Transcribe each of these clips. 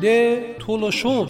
de toluşun.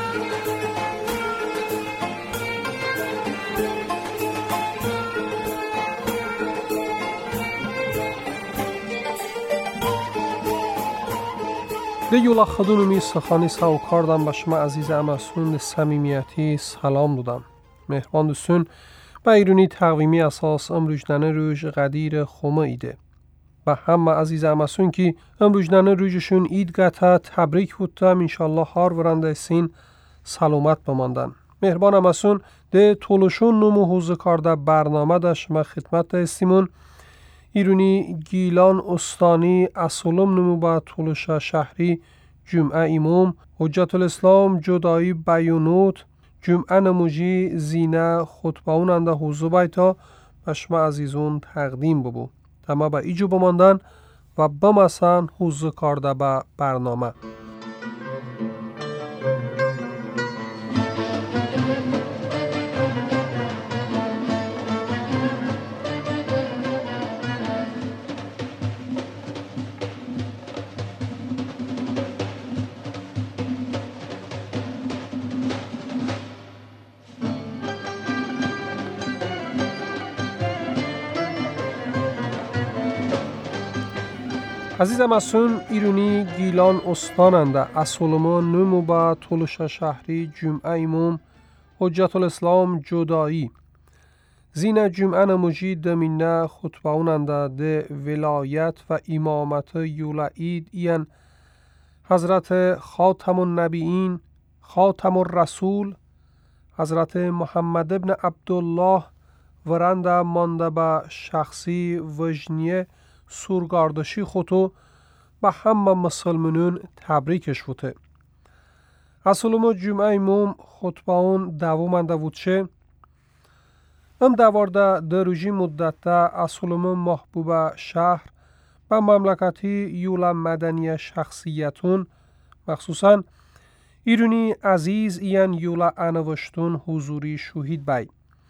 ده یولا خدونمی سخانی ساوکاردم به شما عزیز امسون صمیمیتی سلام دادم. مهربان دوستون به ایرونی تقویمی اساس امروجدنه روش قدیر خومه ایده. و همه عزیز امسون که امروجدنه روششون اید گتا تبریک بودم انشالله هار ورنده سین سلامت بماندن. مهربان امسون ده طولشون نمو حوزه کارده برنامه ده شما خدمت ده استیمون ایرونی گیلان استانی اصولم نمو با طولش شهری جمعه امام حجت الاسلام جدایی بیانوت جمعه نموجی زینه خطبه اوننده حوزه بیتا و شما عزیزون تقدیم ببو تمام با ایجو بماندن و بمسن حوزه کارده با برنامه. عزیزم اسون ایرونی گیلان استاننده اصولما نمو با طولش شهری جمعه امام حجت الاسلام جدایی زین جمعه نموجی دمینه خطبه اوننده ده ولایت و امامت یولعید این حضرت خاتم النبیین خاتم الرسول حضرت محمد ابن عبدالله ورنده مانده به شخصی وجنیه سورگاردشی خودو به همه مسلمانون تبریکش بوده. اصولما جمعه امام خطبه اون دوامنده بودشه ام دوارده دروجی مدت اصولما محبوب شهر و مملکتی یولا مدنی شخصیتون مخصوصا ایرونی عزیز این یولا انوشتون حضوری شهید بای.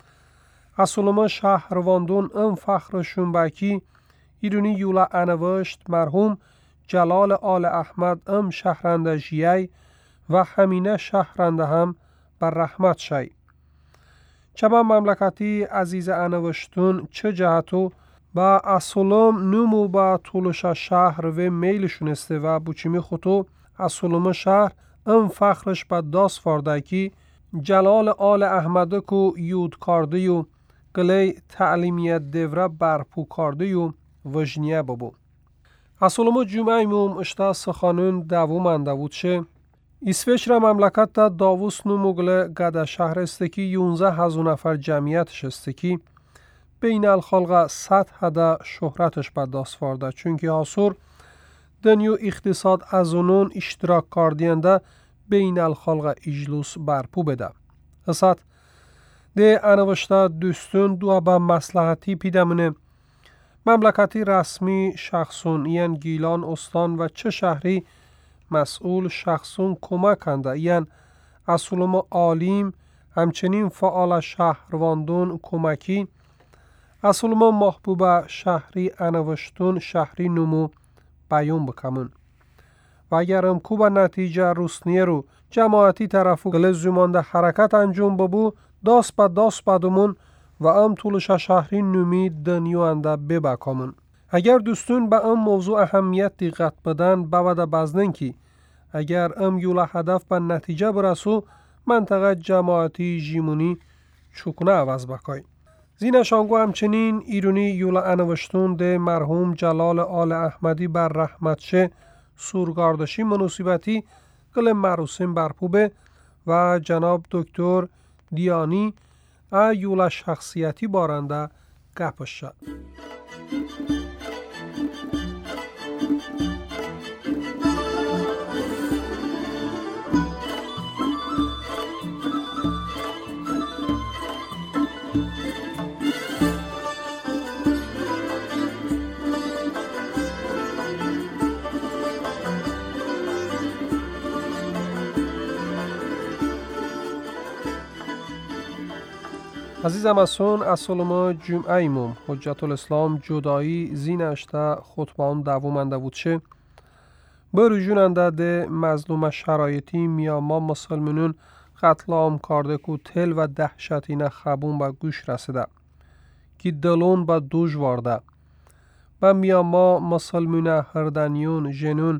اصولما شهرواندون ام فخرشون باکی ایرونی یولا انوشت مرحوم جلال آل احمد ام شهرنده جیای و همینه شهرنده هم بر رحمت شای. چما مملکتی عزیز انوشتون چه جهتو با اصولم نمو با طولش شهر و میلشون استه و بوچیمی خودو اصولم شهر ام فخرش با داست فارده کی جلال آل احمد کو یود کارده و گلی تعلیمیت دوره برپو کارده و وجنیه بابو. اصولما جمعه امام اشتا سخانون دوامنده بودشه اسویچر مملکت تا داووس نموگل گده شهر استکی 11,000 نفر جمعیتش استکی بین الخلق 100 هده شهرتش به دست فارده چونکه حاصور دنیو اقتصاد از اونون اشتراک کاردینده بین الخلق اجلوس برپو بده. اسات ده انوشتا دوستون دو با مصلحتی پیدمونه مملکتی رسمی شخصون این گیلان استان و چه شهری مسئول شخصون کمک کنده این اصولم عالیم همچنین فعال شهرواندون کمکی اصولم محبوب شهری انوشتون شهری نمو بیان بکمون و اگرم کوب نتیجه روسنیه رو جماعتی طرفو گل زمانده حرکت انجام ببو داست با داست بدمون و ام طولش شهری نومی دنیو انده ببکامون. اگر دوستون به ام موضوع اهمیت دقت بدن بوده بزنن که اگر ام یولا هدف به نتیجه برسو منطقه جماعتی جیمونی چکنه عوض بکای. زینشانگو همچنین ایرونی یولا انوشتون ده مرحوم جلال آل احمدی بر رحمت شه سورگاردشی مناسبتی گل مراسم برپوبه و جناب دکتر دیانی یولا شخصیتی بارنده گپش شد. عزیزم اسون اصولما جمعه امام حجت الاسلام جدایی زین اشته خطبان دوامنده بودشه برژوننده ده مظلوم شرایطی میاما مسلمانون قتل عام کرده که تل و دهشتینه خبون به گوش رسیده که دلون به دوش وارده و میاما مسلمون هردنیون جنون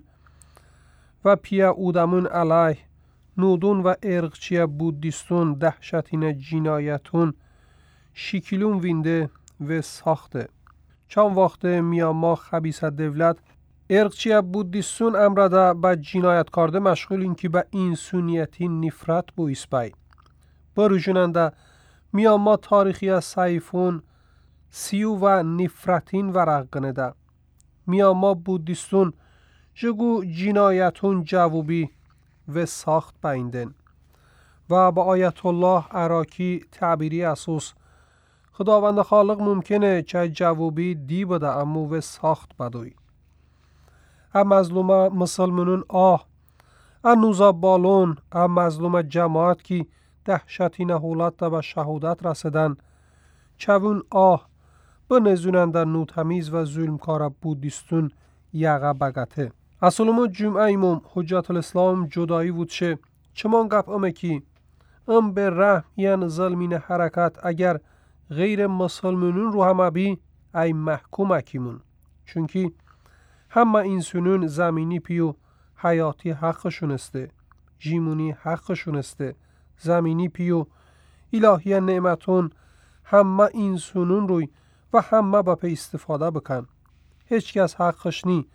و پیا اودمون علیه نودون و ارقچی بودیستون دهشتینه جنایتون شکلون وینده و ساخته. چند وقت میاما خبیث دولت ارقچی بودیستون امرده به جنایت کرده مشغول این که به انسانیتی نفرت بویس بای. برژوننده میاما تاریخی از سیفون سیو و نفرتین ورق گنده. میاما بودیستون جگو جنایتون جوابی و ساخت بایندن و با آیت الله عراقی تعبیری اساس خداوند خالق ممکنه چه جوابی دی بده امو و ساخت بدوی. ام مظلوم مسلمانون نوزا بالون ام مظلوم جماعت کی دهشتی نهولت به شهادت رسیدن چون به نزوننده نوتمیز و ظلمکار بودیستون یقه بگته. اصولمو جمعه ایموم حجت الاسلام جدایی وودشه چمان گپ امه کی به رحم یعن ظلمین حرکت اگر غیر مسلمانون رو همه بی ای محکوم اکیمون چونکی همه انسانون زمینی پیو حیاتی حقشون استه جیمونی حقشون استه زمینی پیو الهی نعمتون همه انسانون روی و همه با پی استفاده بکن هیچ کس حقش نی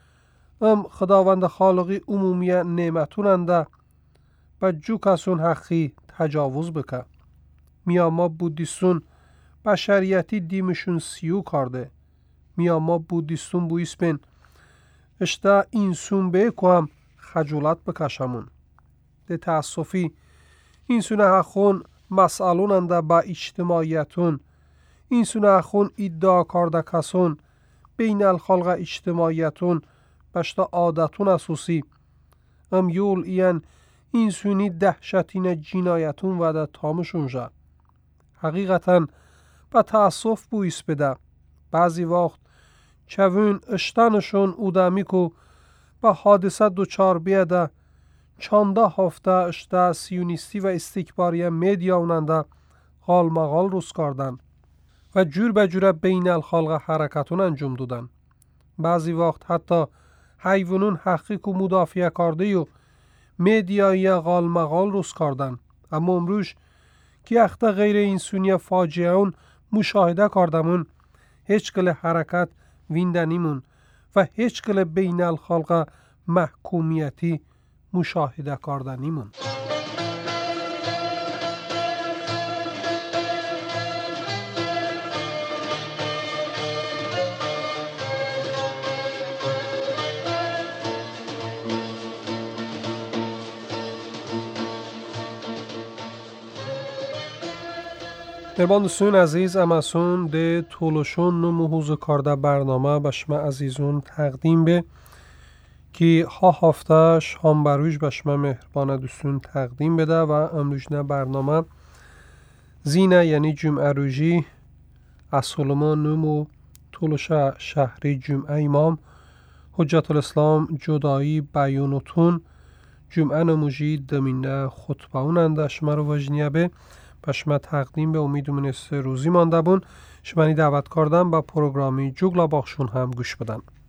خداوند خالقی عمومی نعمتون انده و جو کسون حقی تجاوز بکن میاما بودیستون بشریتی دیمشون سیو کرده میاما بودیستون بویس بین اشتا انسون به هم خجولت بکشمون ده تأسفی انسون حقون مسئلون انده با اجتماعیتون انسون حقون ادعا کرده کسون بین الخلق اجتماعیتون بشتا عادتون اسوسی یول این انسونی دهشتین جنایتون و ده تامشون جا حقیقتاً با تأسف بویس بده بعضی وقت چون اشتنشون اودمی که با حادثه دوچار بیده چانده هفته اشته سیونیستی و استکباری میدیا اوننده غال مغال روز کردن و جور به جور بین الخلق حرکتون انجام دادن. بعضی وقت حتی حیوانون حقی که مدافع کرده و میدیایی غال مغال روز کردن اما امروز که اخته غیر انسانی فاجعه اون مشاهده کردمون هیچ کل حرکت ویندنیمون و هیچ کل بین الخلق محکومیتی مشاهده کردنیمون. مهربان دوستان عزیز اماسون ده طولشون نموحوز کرده برنامه بشما عزیزون تقدیم به که ها هفته شام بروش بشما مهربان دوستان تقدیم بده و امروزنه برنامه زینه یعنی جمعه روژی اصولما نمو طولش شهری جمعه امام حجت الاسلام جدایی بیانتون جمعه نموجی دمینه خطبه اوننده شما رو وجنیه به شما تقدیم به امیدومون روزی مانده بون شما دعوت کردم با پروگرامی جوگلا باخشون هم گوش بدن.